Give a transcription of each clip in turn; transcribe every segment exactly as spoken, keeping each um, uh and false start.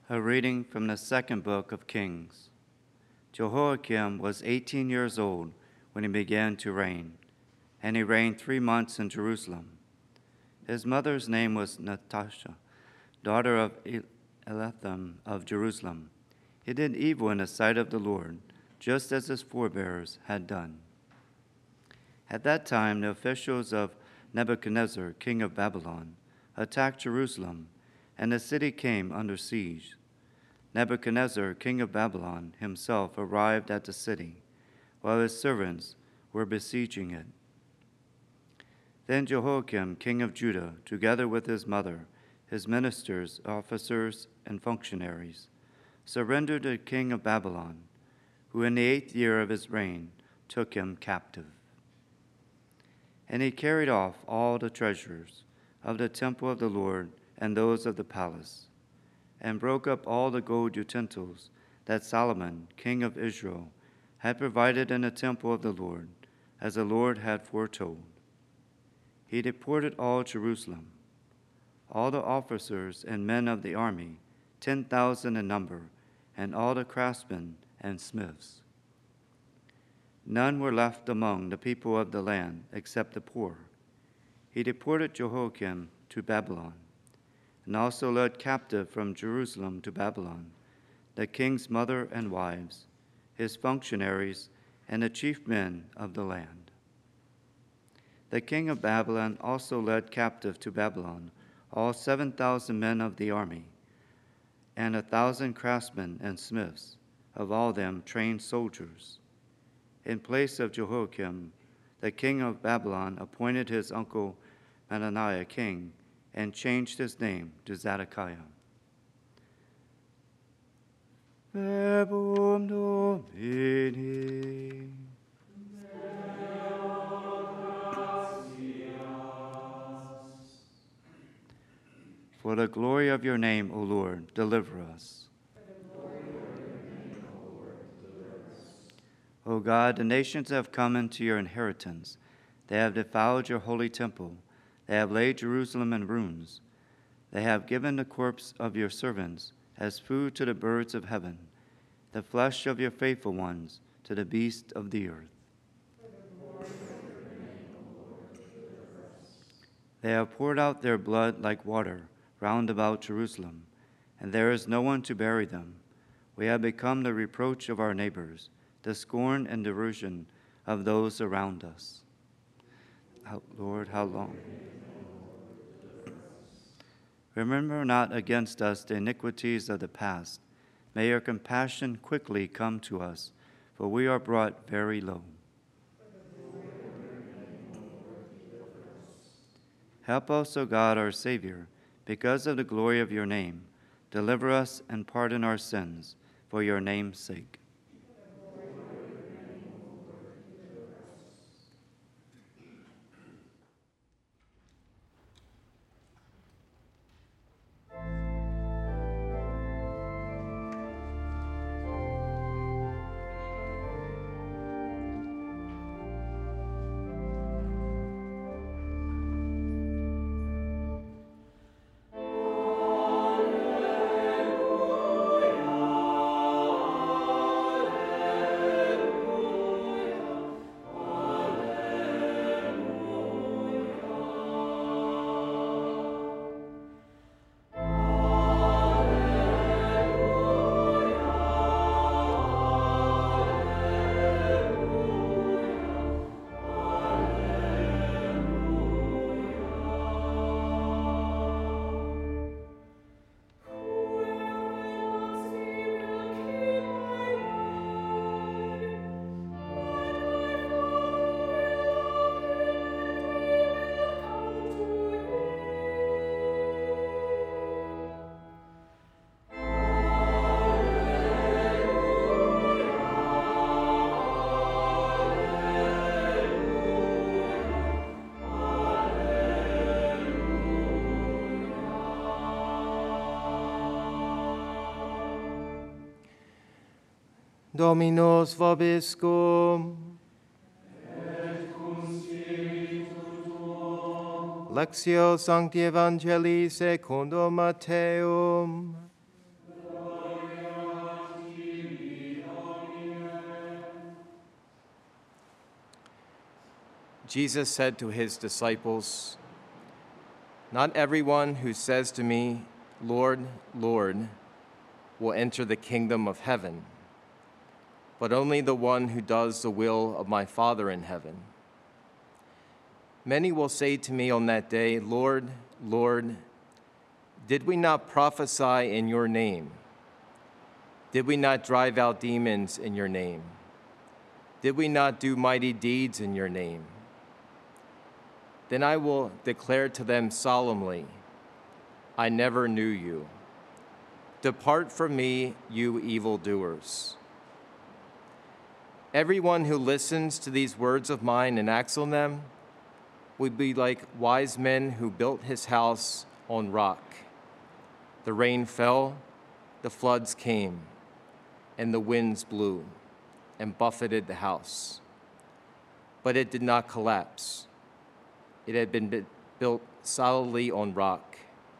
A reading from the second book of Kings. Jehoiakim was eighteen years old when he began to reign, and he reigned three months in Jerusalem. His mother's name was Natasha, daughter of Elitham of Jerusalem. He did evil in the sight of the Lord, just as his forebears had done. At that time, the officials of Nebuchadnezzar, king of Babylon, attacked Jerusalem, and the city came under siege. Nebuchadnezzar, king of Babylon, himself arrived at the city, while his servants were besieging it. Then Jehoiakim, king of Judah, together with his mother, his ministers, officers, and functionaries, surrendered to the king of Babylon, who in the eighth year of his reign took him captive. And he carried off all the treasures of the temple of the Lord and those of the palace, and broke up all the gold utensils that Solomon, king of Israel, had provided in the temple of the Lord, as the Lord had foretold. He deported all Jerusalem, all the officers and men of the army, ten thousand in number, and all the craftsmen and smiths. None were left among the people of the land except the poor. He deported Jehoiakim to Babylon, and also led captive from Jerusalem to Babylon the king's mother and wives, his functionaries, and the chief men of the land. The king of Babylon also led captive to Babylon all seven thousand men of the army, and a thousand craftsmen and smiths, of all them trained soldiers. In place of Jehoiakim, the king of Babylon appointed his uncle Hananiah king, and changed his name to Zedekiah. Verbum Domini. For the glory of your name, O Lord, deliver us. O God, the nations have come into your inheritance. They have defiled your holy temple. They have laid Jerusalem in ruins. They have given the corpse of your servants as food to the birds of heaven, the flesh of your faithful ones to the beasts of the earth. They have poured out their blood like water round about Jerusalem, and there is no one to bury them. We have become the reproach of our neighbors, the scorn and derision of those around us. Lord, how long? Remember not against us the iniquities of the past. May your compassion quickly come to us, for we are brought very low. Help us, O God, our Savior, because of the glory of your name. Deliver us and pardon our sins, for your name's sake. Dominus vobiscum. Et cum spiritu tuo. Lectio Sancti Evangelii secundo Matteum. Gloria Jesus said to his disciples, "Not everyone who says to me, 'Lord, Lord,' will enter the kingdom of heaven, but only the one who does the will of my Father in heaven. Many will say to me on that day, 'Lord, Lord, did we not prophesy in your name? Did we not drive out demons in your name? Did we not do mighty deeds in your name?' Then I will declare to them solemnly, 'I never knew you. Depart from me, you evildoers.' Everyone who listens to these words of mine and acts on them will be like wise men who built his house on rock. The rain fell, the floods came, and the winds blew and buffeted the house. But it did not collapse. It had been built solidly on rock.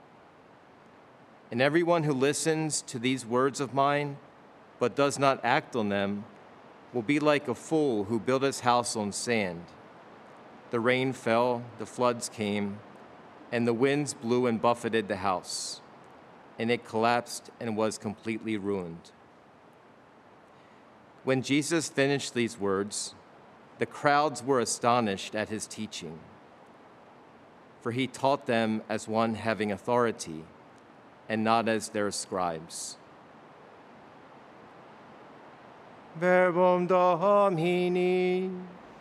And everyone who listens to these words of mine but does not act on them will be like a fool who built his house on sand. The rain fell, the floods came, and the winds blew and buffeted the house, and it collapsed and was completely ruined." When Jesus finished these words, the crowds were astonished at his teaching, for he taught them as one having authority and not as their scribes. Verbum Domini.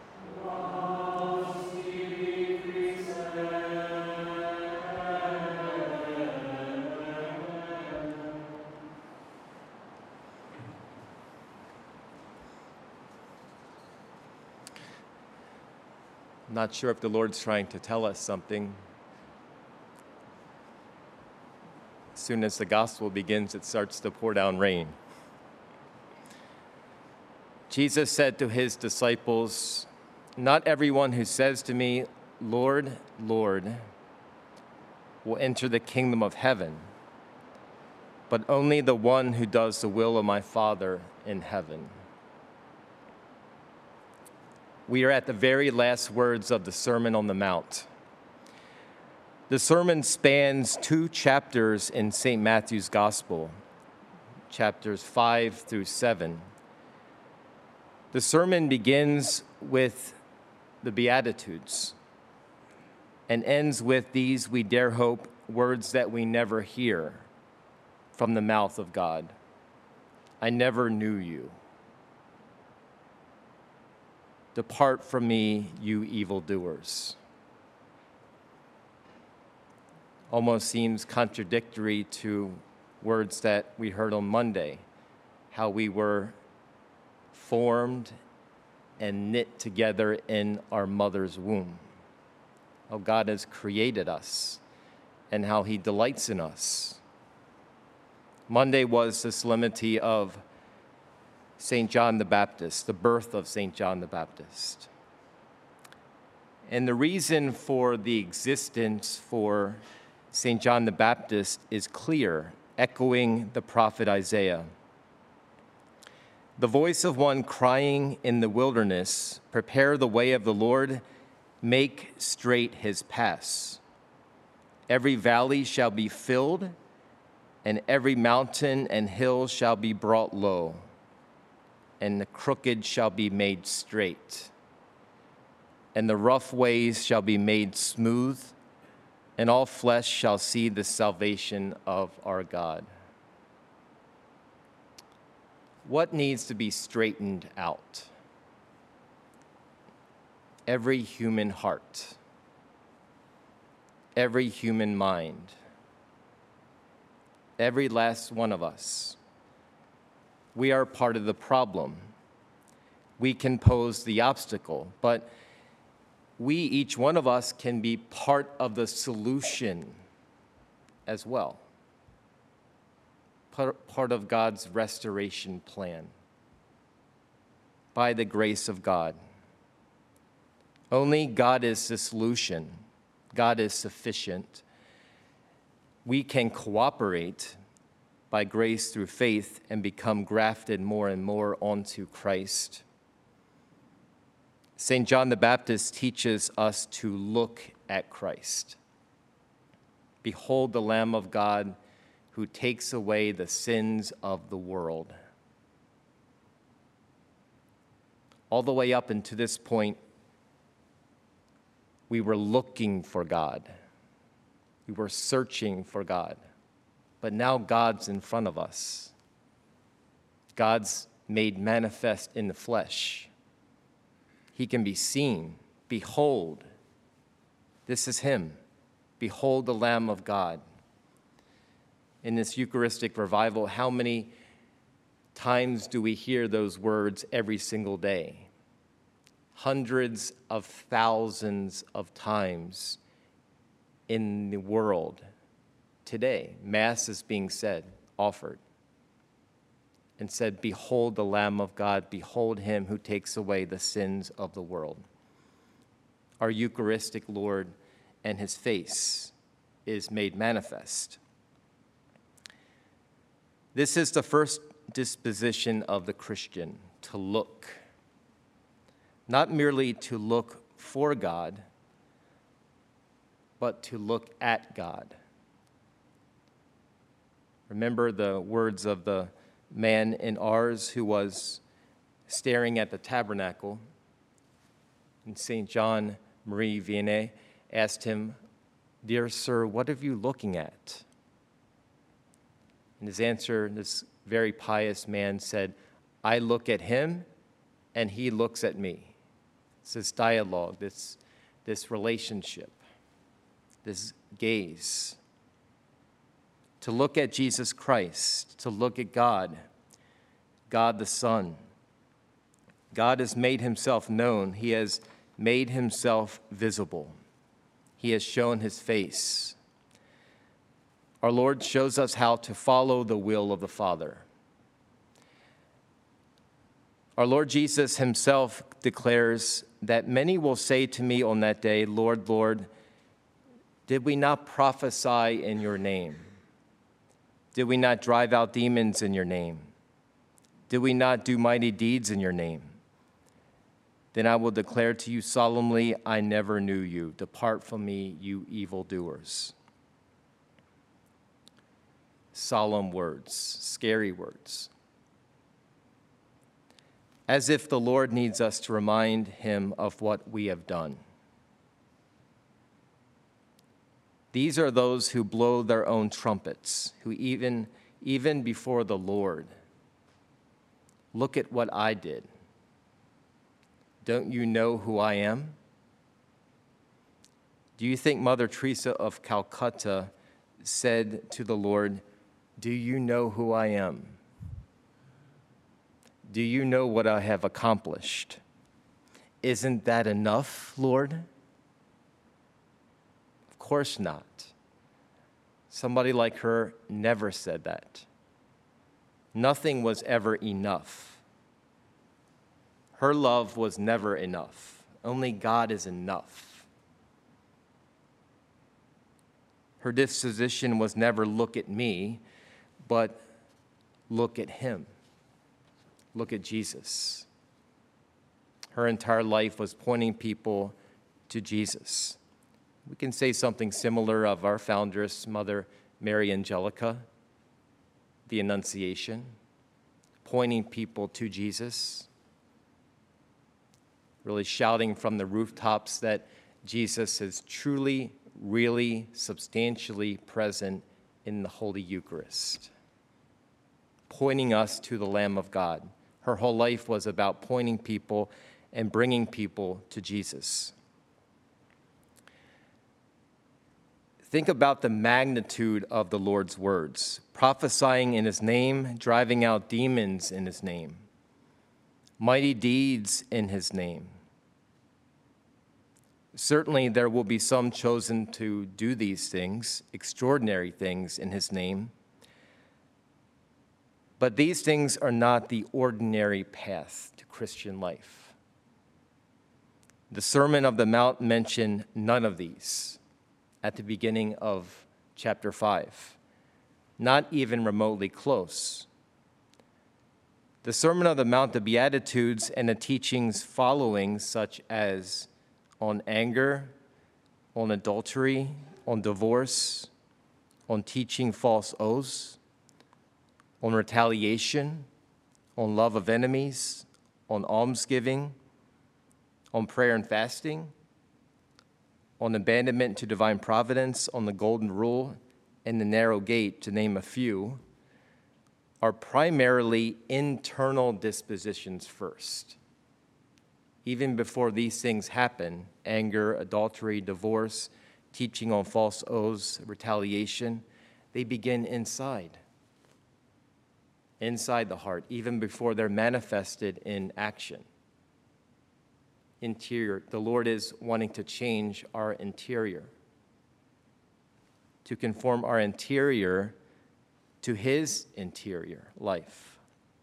Not sure if the Lord's trying to tell us something. As soon as the gospel begins, it starts to pour down rain. Jesus said to his disciples, "Not everyone who says to me, 'Lord, Lord,' will enter the kingdom of heaven, but only the one who does the will of my Father in heaven." We are at the very last words of the Sermon on the Mount. The sermon spans two chapters in Saint Matthew's Gospel, chapters five through seven. The sermon begins with the Beatitudes and ends with these, we dare hope, words that we never hear from the mouth of God. "I never knew you. Depart from me, you evildoers." Almost seems contradictory to words that we heard on Monday, how we were formed and knit together in our mother's womb. How God has created us and how he delights in us. Monday was the solemnity of Saint John the Baptist, the birth of Saint John the Baptist. And the reason for the existence for Saint John the Baptist is clear, echoing the prophet Isaiah. "The voice of one crying in the wilderness, 'Prepare the way of the Lord, make straight his paths. Every valley shall be filled, and every mountain and hill shall be brought low, and the crooked shall be made straight, and the rough ways shall be made smooth, and all flesh shall see the salvation of our God." What needs to be straightened out? Every human heart, every human mind, every last one of us. We are part of the problem. We can pose the obstacle, but we, each one of us, can be part of the solution as well. Part of God's restoration plan by the grace of God. Only God is the solution. God is sufficient. We can cooperate by grace through faith and become grafted more and more onto Christ. Saint John the Baptist teaches us to look at Christ. Behold the Lamb of God who takes away the sins of the world. All the way up until this point, we were looking for God. We were searching for God. But now God's in front of us. God's made manifest in the flesh. He can be seen. Behold, this is him. Behold the Lamb of God. In this Eucharistic revival, how many times do we hear those words every single day? Hundreds of thousands of times in the world today. Mass is being said, offered, and said, behold the Lamb of God, behold him who takes away the sins of the world. Our Eucharistic Lord and his face is made manifest. This is the first disposition of the Christian, to look. Not merely to look for God, but to look at God. Remember the words of the man in Ars who was staring at the tabernacle, and Saint John Marie Vianney asked him, "Dear sir, what are you looking at?" And his answer, this very pious man said, "I look at him and he looks at me." It's this dialogue, this, this relationship, this gaze. To look at Jesus Christ, to look at God, God the Son. God has made himself known. He has made himself visible. He has shown his face. Our Lord shows us how to follow the will of the Father. Our Lord Jesus himself declares that many will say to me on that day, "Lord, Lord, did we not prophesy in your name? Did we not drive out demons in your name? Did we not do mighty deeds in your name?" Then I will declare to you solemnly, "I never knew you. Depart from me, you evildoers." Solemn words, scary words. As if the Lord needs us to remind him of what we have done. These are those who blow their own trumpets, who even, even before the Lord, look at what I did. Don't you know who I am? Do you think Mother Teresa of Calcutta said to the Lord, "Do you know who I am? Do you know what I have accomplished? Isn't that enough, Lord?" Of course not. Somebody like her never said that. Nothing was ever enough. Her love was never enough. Only God is enough. Her disposition was never look at me, but look at him. Look at Jesus. Her entire life was pointing people to Jesus. We can say something similar of our foundress, Mother Mary Angelica, the Annunciation, pointing people to Jesus, really shouting from the rooftops that Jesus is truly, really, substantially present in the Holy Eucharist, pointing us to the Lamb of God. Her whole life was about pointing people and bringing people to Jesus. Think about the magnitude of the Lord's words, prophesying in his name, driving out demons in his name, mighty deeds in his name. Certainly there will be some chosen to do these things, extraordinary things in his name. But these things are not the ordinary path to Christian life. The Sermon of the Mount mentioned none of these at the beginning of chapter five, not even remotely close. The Sermon on the Mount, the Beatitudes, and the teachings following, such as on anger, on adultery, on divorce, on teaching false oaths, on retaliation, on love of enemies, on almsgiving, on prayer and fasting, on abandonment to divine providence, on the golden rule, and the narrow gate, to name a few, are primarily internal dispositions first. Even before these things happen, anger, adultery, divorce, teaching on false oaths, retaliation, they begin inside. Inside the heart, even before they're manifested in action. Interior, the Lord is wanting to change our interior, to conform our interior to his interior life.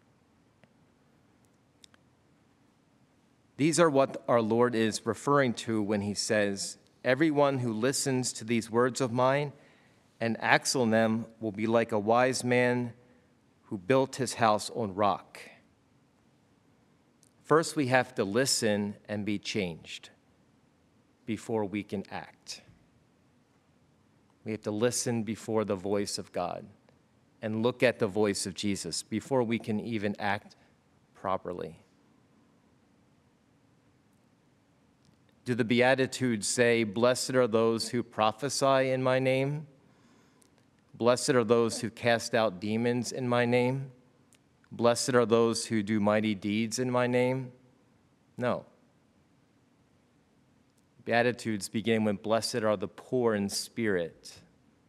These are what our Lord is referring to when he says, "Everyone who listens to these words of mine and acts on them will be like a wise man who built his house on rock." First, we have to listen and be changed before we can act. We have to listen before the voice of God and look at the voice of Jesus before we can even act properly. Do the Beatitudes say, "Blessed are those who prophesy in my name"? "Blessed are those who cast out demons in my name"? "Blessed are those who do mighty deeds in my name"? No. Beatitudes begin with, "Blessed are the poor in spirit,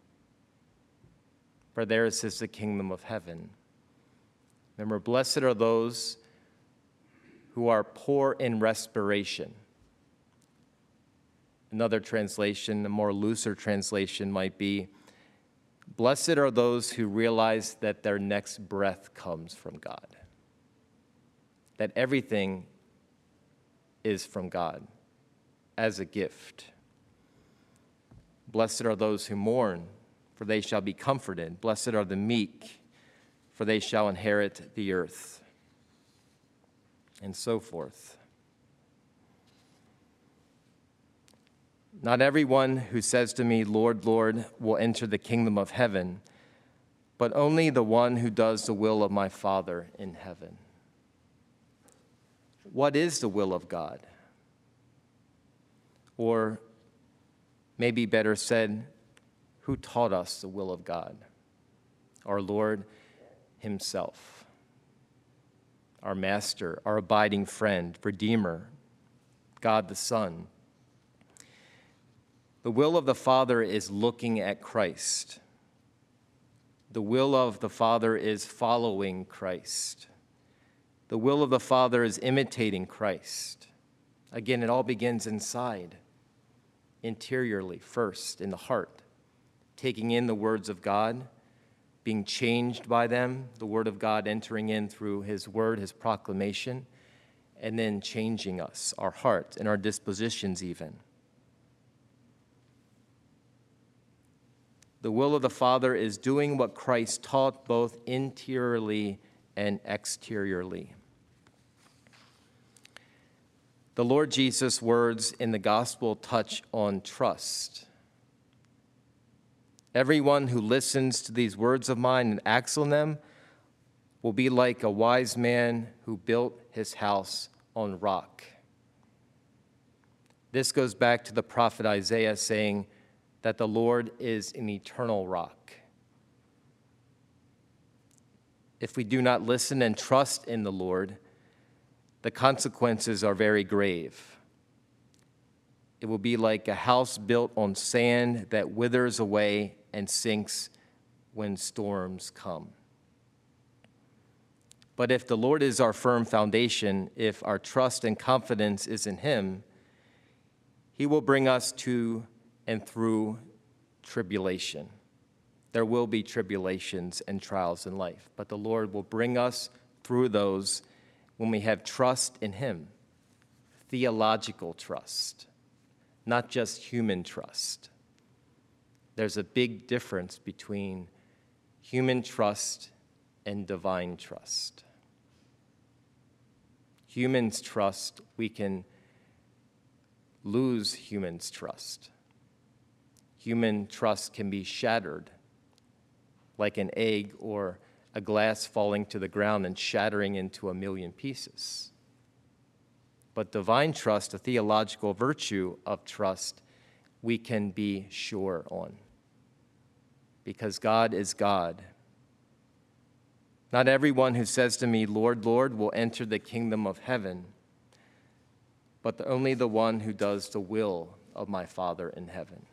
for theirs is the kingdom of heaven." Remember, blessed are those who are poor in respiration. Another translation, a more looser translation might be, "Blessed are those who realize that their next breath comes from God." That everything is from God as a gift. "Blessed are those who mourn, for they shall be comforted. Blessed are the meek, for they shall inherit the earth." And so forth. "Not everyone who says to me, 'Lord, Lord,' will enter the kingdom of heaven, but only the one who does the will of my Father in heaven." What is the will of God? Or maybe better said, who taught us the will of God? Our Lord himself, our Master, our abiding friend, Redeemer, God the Son. The will of the Father is looking at Christ. The will of the Father is following Christ. The will of the Father is imitating Christ. Again, it all begins inside, interiorly, first, in the heart, taking in the words of God, being changed by them, the word of God entering in through his word, his proclamation, and then changing us, our heart and our dispositions even. The will of the Father is doing what Christ taught both interiorly and exteriorly. The Lord Jesus' words in the gospel touch on trust. "Everyone who listens to these words of mine and acts on them will be like a wise man who built his house on rock." This goes back to the prophet Isaiah saying that the Lord is an eternal rock. If we do not listen and trust in the Lord, the consequences are very grave. It will be like a house built on sand that withers away and sinks when storms come. But if the Lord is our firm foundation, if our trust and confidence is in him, he will bring us to and through tribulation. There will be tribulations and trials in life, but the Lord will bring us through those when we have trust in him, theological trust, not just human trust. There's a big difference between human trust and divine trust. Humans trust, we can lose humans' trust. Human trust can be shattered, like an egg or a glass falling to the ground and shattering into a million pieces. But divine trust, a theological virtue of trust, we can be sure on, because God is God. Not everyone who says to me, Lord, Lord, will enter the kingdom of heaven, but the, only the one who does the will of my Father in heaven.